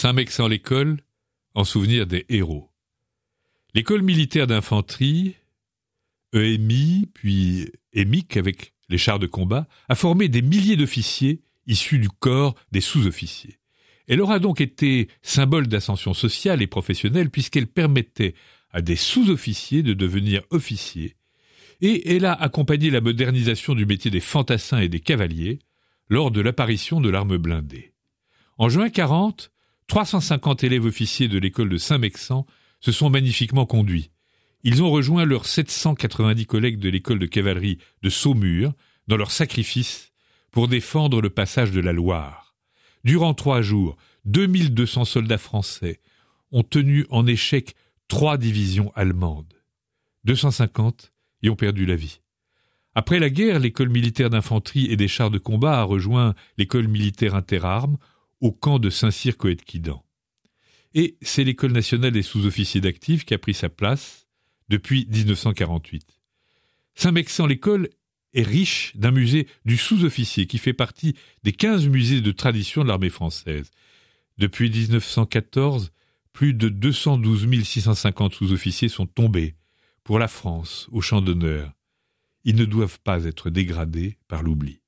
Saint-Mexant-l'École, en souvenir des héros. L'école militaire d'infanterie, EMI, puis EMIC avec les chars de combat, a formé des milliers d'officiers issus du corps des sous-officiers. Elle aura donc été symbole d'ascension sociale et professionnelle puisqu'elle permettait à des sous-officiers de devenir officiers, et elle a accompagné la modernisation du métier des fantassins et des cavaliers lors de l'apparition de l'arme blindée. En juin 40, 350 élèves officiers de l'école de Saint-Mexant se sont magnifiquement conduits. Ils ont rejoint leurs 790 collègues de l'école de cavalerie de Saumur dans leur sacrifice pour défendre le passage de la Loire. Durant 3 jours, 2200 soldats français ont tenu en échec 3 divisions allemandes. 250 y ont perdu la vie. Après la guerre, l'école militaire d'infanterie et des chars de combat a rejoint l'école militaire interarmes au camp de Saint-Cyr-Coëtquidan. Et c'est l'école nationale des sous-officiers d'actifs qui a pris sa place depuis 1948. Saint-Mexant-l'École est riche d'un musée du sous-officier qui fait partie des 15 musées de tradition de l'armée française. Depuis 1914, plus de 212 650 sous-officiers sont tombés pour la France au champ d'honneur. Ils ne doivent pas être dégradés par l'oubli.